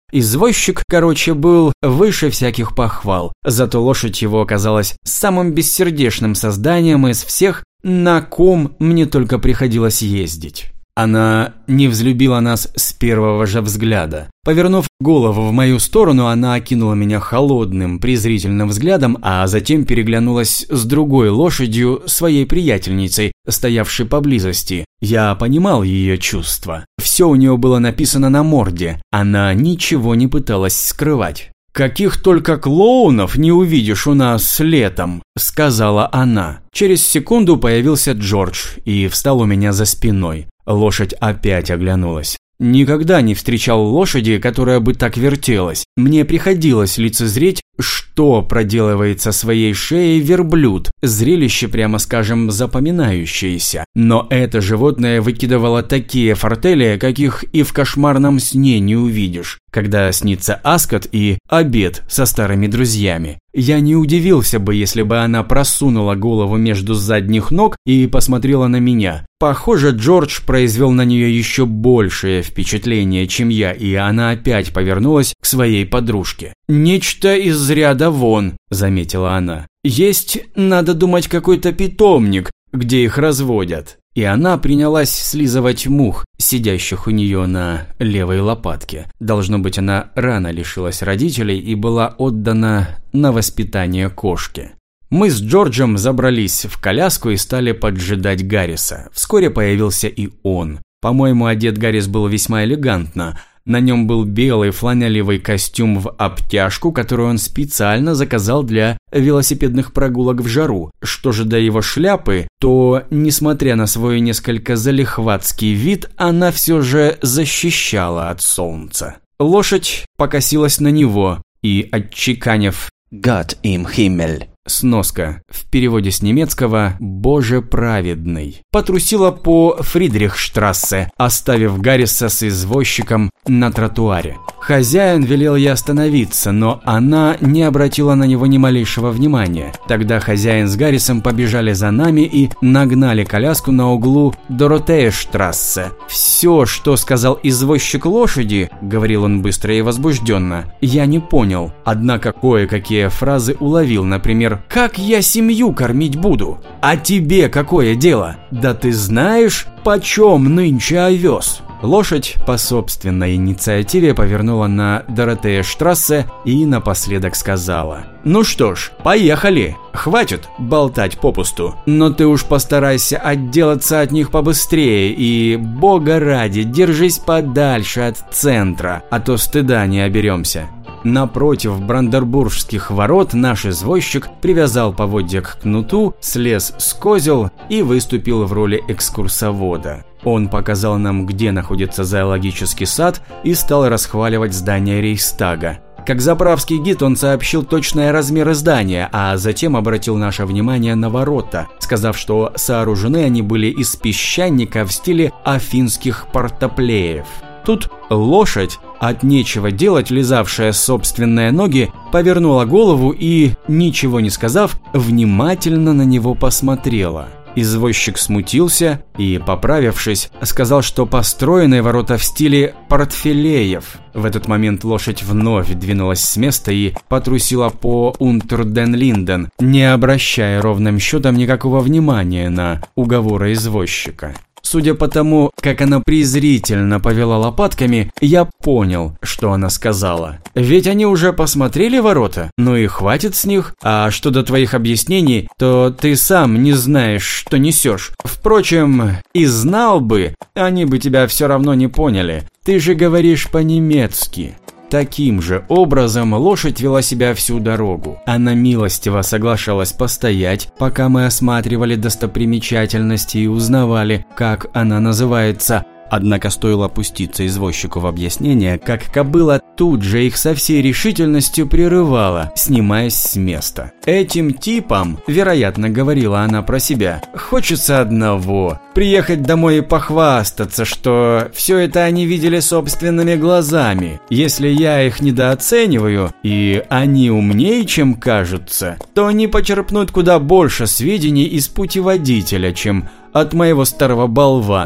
Извозчик, был выше всяких похвал, зато лошадь его оказалась самым бессердечным созданием из всех, на ком мне только приходилось ездить. Она не взлюбила нас с первого же взгляда. Повернув голову в мою сторону, она окинула меня холодным, презрительным взглядом, а затем переглянулась с другой лошадью, своей приятельницей, стоявшей поблизости. Я понимал ее чувства. Все у нее было написано на морде. Она ничего не пыталась скрывать. «Каких только клоунов не увидишь у нас летом», – сказала она. Через секунду появился Джордж и встал у меня за спиной. Лошадь опять оглянулась. Никогда не встречал лошади, которая бы так вертелась. Мне приходилось лицезреть, что проделывает со своей шеей верблюд. Зрелище, прямо скажем, запоминающееся. Но это животное выкидывало такие фортели, каких и в кошмарном сне не увидишь, когда снится Аскот и обед со старыми друзьями. Я не удивился бы, если бы она просунула голову между задних ног и посмотрела на меня. Похоже, Джордж произвел на нее еще большее впечатление, чем я, и она опять повернулась к своей подружке. «Нечто из ряда вон», – заметила она. «Есть, надо думать, какой-то питомник, где их разводят». И она принялась слизывать мух, сидящих у нее на левой лопатке. Должно быть, она рано лишилась родителей и была отдана на воспитание кошке. Мы с Джорджем забрались в коляску и стали поджидать Гарриса. Вскоре появился и он. По-моему, одет Гаррис был весьма элегантно. На нем был белый фланелевый костюм в обтяжку, которую он специально заказал для велосипедных прогулок в жару. Что же до его шляпы, то, несмотря на свой несколько залихватский вид, она все же защищала от солнца. Лошадь покосилась на него и, отчеканив «Gott im Himmel», сноска, в переводе с немецкого «Боже праведный», потрусила по Фридрихштрассе, оставив Гарриса с извозчиком на тротуаре. Хозяин велел ей остановиться, но она не обратила на него ни малейшего внимания. Тогда хозяин с Гаррисом побежали за нами и нагнали коляску на углу Доротеештрассе. «Все, что сказал извозчик лошади», — говорил он быстро и возбужденно, — я не понял, однако кое-какие фразы уловил, например, «Как я семью кормить буду? А тебе какое дело? Да ты знаешь, почем нынче овес?» Лошадь по собственной инициативе повернула на Доротеештрассе и напоследок сказала: «Ну что ж, поехали, хватит болтать попусту, но ты уж постарайся отделаться от них побыстрее и, бога ради, держись подальше от центра, а то стыда не оберемся». Напротив Бранденбургских ворот наш извозчик привязал поводья к кнуту, слез с козел и выступил в роли экскурсовода. Он показал нам, где находится зоологический сад, и стал расхваливать здание Рейхстага. Как заправский гид он сообщил точные размеры здания, а затем обратил наше внимание на ворота, сказав, что сооружены они были из песчаника в стиле афинских портоплеев. Тут лошадь, от нечего делать лизавшая собственные ноги, повернула голову и, ничего не сказав, внимательно на него посмотрела. Извозчик смутился и, поправившись, сказал, что построены ворота в стиле портфелеев. В этот момент лошадь вновь двинулась с места и потрусила по Унтер-ден-Линден, не обращая ровным счетом никакого внимания на уговоры извозчика. Судя по тому, как она презрительно повела лопатками, я понял, что она сказала. Ведь они уже посмотрели ворота, ну и хватит с них. А что до твоих объяснений, то ты сам не знаешь, что несешь. Впрочем, и знал бы, они бы тебя все равно не поняли. Ты же говоришь по-немецки. Таким же образом лошадь вела себя всю дорогу. Она милостиво соглашалась постоять, пока мы осматривали достопримечательности и узнавали, как она называется. Однако стоило опуститься извозчику в объяснение, как кобыла тут же их со всей решительностью прерывала, снимаясь с места. Этим типам, вероятно, говорила она про себя, хочется одного – приехать домой и похвастаться, что все это они видели собственными глазами. Если я их недооцениваю, и они умнее, чем кажутся, то они почерпнут куда больше сведений из путеводителя, чем от моего старого болвана.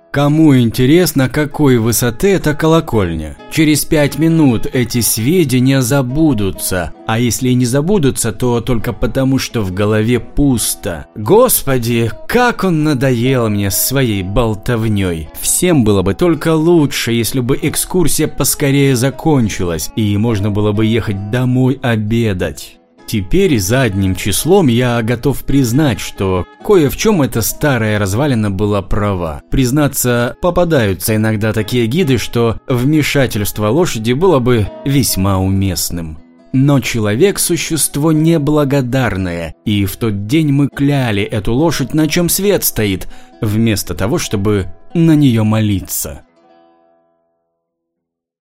Кому интересно, какой высоты эта колокольня? Через 5 минут эти сведения забудутся, а если и не забудутся, то только потому, что в голове пусто. Господи, как он надоел мне своей болтовней. Всем было бы только лучше, если бы экскурсия поскорее закончилась, и можно было бы ехать домой обедать. Теперь задним числом я готов признать, что кое в чем эта старая развалина была права. Признаться, попадаются иногда такие гиды, что вмешательство лошади было бы весьма уместным. Но человек – существо неблагодарное, и в тот день мы кляли эту лошадь, на чем свет стоит, вместо того, чтобы на нее молиться.